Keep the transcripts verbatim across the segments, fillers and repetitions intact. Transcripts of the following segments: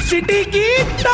City की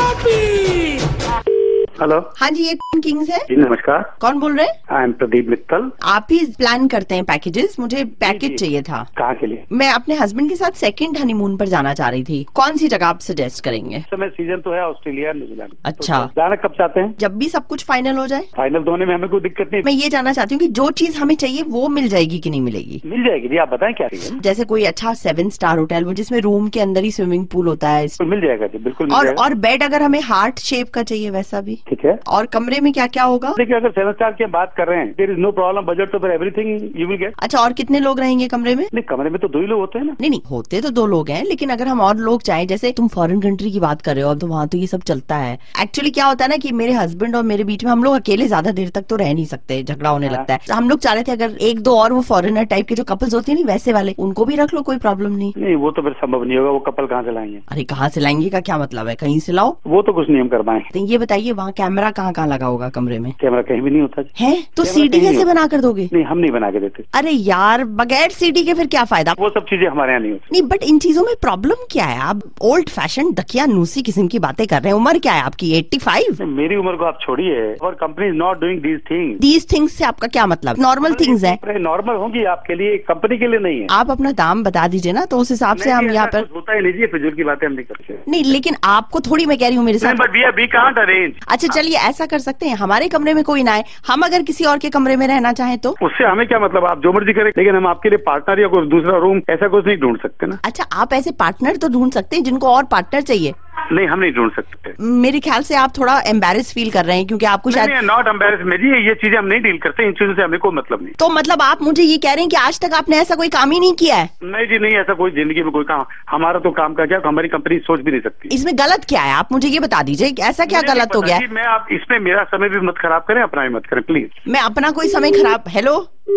टॉपी। Hello. हाँ जी, ये किंग्स है। जी नमस्कार। कौन बोल रहे हैं? I am Pradeep Mittal. आप ही प्लान करते हैं पैकेजेस? मुझे पैकेज चाहिए था। कहाँ के लिए? मैं अपने हस्बैंड के साथ सेकंड हनीमून पर जाना चाह रही थी। कौन सी जगह आप सजेस्ट करेंगे? इस समय सीजन तो है ऑस्ट्रेलिया न्यूजीलैंड। अच्छा, तो जाना कब चाहते हैं? जब भी सब कुछ फाइनल हो जाए। फाइनल होने में हमें कोई दिक्कत नहीं। मैं ये जानना चाहती हूँ कि जो चीज हमें चाहिए वो मिल जाएगी कि नहीं मिलेगी? मिल जाएगी जी, आप बताएं क्या चाहिए। जैसे कोई अच्छा सेवन स्टार होटल वो जिसमें रूम के अंदर ही स्विमिंग पूल होता है। तो मिल जाएगा जी, बिल्कुल मिल और जाएगा। और बेड अगर हमें हार्ट शेप का चाहिए वैसा भी। ठीक है। और कमरे में क्या क्या होगा? देखिए, अगर सेवन स्टार की बात कर रहे हैं, there is no problem, budget तो फिर एवरीथिंग यू विल गेट। अच्छा, और कितने लोग रहेंगे कमरे में? नहीं, कमरे में तो दो ही लोग होते हैं ना। नहीं नहीं, होते तो दो लोग हैं, लेकिन अगर हम और लोग चाहें, जैसे तुम फॉरेन कंट्री की बात कर रहे हो, अब तो वहाँ तो ये सब चलता है। एक्चुअली क्या होता है ना कि मेरे हस्बैंड और मेरे बीच में हम लोग अकेले ज्यादा देर तक तो रह नहीं सकते, झगड़ा होने हाँ। लगता है। तो हम लोग चाह रहे थे अगर एक दो और वो फॉरेनर टाइप के जो कपल्स होते हैं नहीं वैसे वाले, उनको भी रख लो, कोई प्रॉब्लम नहीं। नहीं, वो तो फिर संभव नहीं होगा। वो कपल कहाँ से लाएंगे? अरे कहाँ से लाएंगे का क्या मतलब है? कहीं से लाओ। वो तो कुछ नहीं हम कर पाएंगे। तो ये बताइए वहाँ कैमरा कहाँ कहाँ लगा होगा कमरे में? कैमरा कहीं भी नहीं होता। है तो कैमरा सीडी कहीं कैसे नहीं बना कर दोगे? नहीं, हम नहीं बना के देते। अरे यार, बगैर सीडी के फिर क्या फायदा? वो सब चीजें हमारे यहाँ नहीं होती। नहीं, बट इन चीजों में प्रॉब्लम क्या है? आप ओल्ड फैशन दकिया नूसी किस्म की बातें कर रहे हैं। उम्र क्या है आपकी? Eighty five? मेरी उम्र को आप छोड़िए। और company is not doing these things. These things से आपका क्या मतलब? नॉर्मल थिंग्स है। नॉर्मल होंगी आपके लिए, कंपनी के लिए नहीं है। आप अपना दाम बता दीजिए ना, तो उस हिसाब से हम यहाँ पर। होता है नहीं, फिजूल की बातें हम नहीं करते। नहीं, लेकिन आपको थोड़ी मैं कह रही हूँ मेरे साथ। But we can't arrange. अच्छा चलिए, ऐसा कर सकते हैं, हमारे कमरे में कोई ना आए, हम अगर किसी और के कमरे में रहना चाहें तो? उससे हमें क्या मतलब? आप जो मर्जी करें, लेकिन हम आपके लिए पार्टनर या कोई दूसरा रूम ऐसा कुछ नहीं ढूंढ सकते ना। अच्छा, आप ऐसे पार्टनर तो ढूंढ सकते हैं जिनको और पार्टनर चाहिए। नहीं, हम नहीं ढूंढ सकते। मेरे ख्याल से आप थोड़ा एम्बेरस फील कर रहे हैं, क्योंकि आपको शायद। नॉट एम्बेरस में जी, ये चीजें हम नहीं डील करते। इन चीजों से हमें कोई मतलब नहीं। तो मतलब आप मुझे ये कह रहे हैं कि आज तक आपने ऐसा कोई काम ही नहीं किया है? नहीं जी, नहीं, ऐसा कोई जिंदगी में कोई काम। हमारा तो काम का क्या, हमारी कंपनी सोच भी नहीं सकती। इसमें गलत क्या है? आप मुझे ये बता दीजिए, ऐसा क्या गलत हो गया? मैं आप इसमें मेरा समय भी मत खराब करें, अपना भी मत करें प्लीज। मैं अपना कोई समय खराब? हेलो,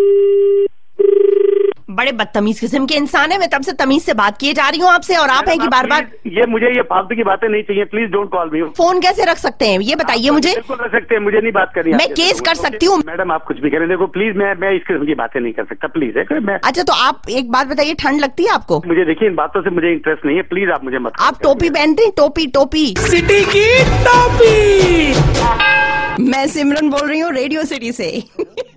बड़े बदतमीज किस्म के इंसान है। मैं तब से तमीज से बात किए जा रही हूँ आपसे, और आप है कि बार बार। ये मुझे ये फालतू की बातें नहीं चाहिए, please don't call me. Phone कैसे रख सकते हैं ये बताइए मुझे। बिल्कुल रख सकते हैं, मुझे नहीं बात करनी। मैं केस कर सकती हूँ। मैडम आप कुछ भी करें, देखो प्लीज, मैं मैं इस किस्म की बातें नहीं कर सकता, प्लीज है मैं। अच्छा, तो आप एक बात बताइए, ठंड लगती है आपको? मुझे देखिए, इन बातों से मुझे इंटरेस्ट नहीं है, प्लीज आप मुझे मत। आप टोपी पहनते हैं? टोपी टोपी सिटी की टॉपी। मैं सिमरन बोल रही हूँ रेडियो सिटी से।